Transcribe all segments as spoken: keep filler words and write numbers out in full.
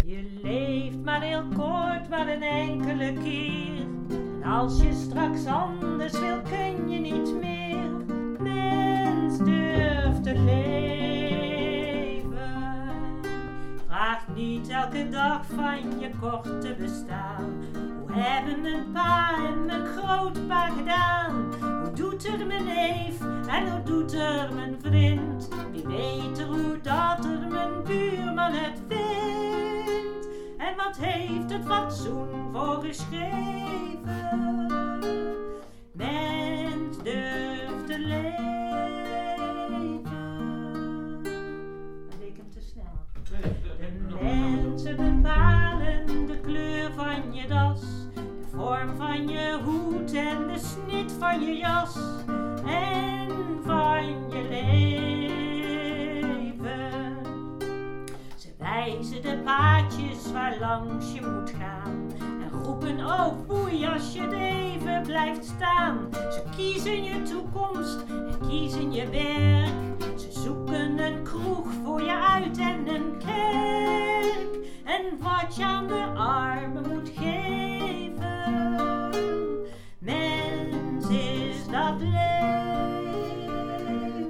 Je leeft maar heel kort, maar een enkele keer. En als je straks anders wil, kun je niet meer. Mens, durf te leven. Vraag niet elke dag van je korte bestaan. Hoe hebben mijn pa en mijn grootpa gedaan? Hoe doet er mijn neef en hoe doet er mijn vriend? Wie weet er hoe dat er mijn buurman het vindt? En wat heeft het fatsoen voor geschreven? Mens, durf te leven. Dan deed ik hem te snel. De mensen bepalen de kleur van je das, de vorm van je hoed en de snit van je jas en van je leven. Ze wijzen de paadjes waar langs je moet gaan en roepen oh foei als je er even blijft staan. Ze kiezen je toekomst en kiezen je werk. Ze zoeken een kroeg voor je uit en een kerk. En wat je aan de armen moet geven. Mens is dat leven.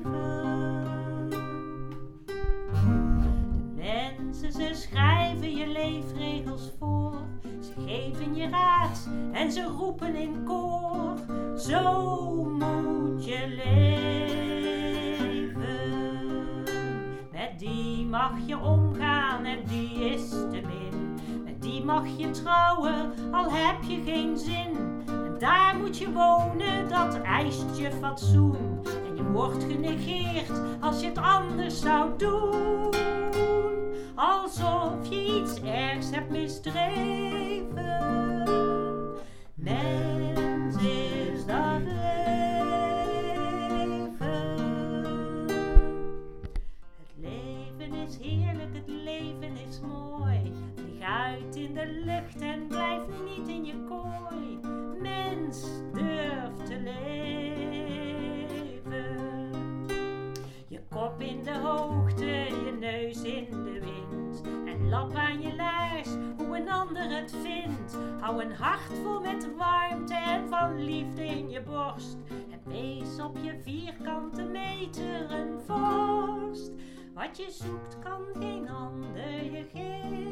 De mensen, ze schrijven je leefregels voor. Ze geven je raad en ze roepen in koor. Zo moet je leven. Met die mag je omgaan en die is te min. Met die mag je trouwen, al heb je geen zin. En daar moet je wonen, dat eist je fatsoen. En je wordt genegeerd als je het anders zou doen. Alsof je iets ergs hebt misdreven. Mens is dat leven. Het leven is heerlijk, het leven is mooi. Vlieg uit in de lucht en blijf niet in je kooi. Mens, durf te leven. Je kop in de hoogte, je neus in de wind. En lap aan je laars, hoe een ander het vindt. Hou een hart vol met warmte en van liefde in je borst. En wees op je vierkante meter een vorst. Wat je zoekt kan geen ander je geven.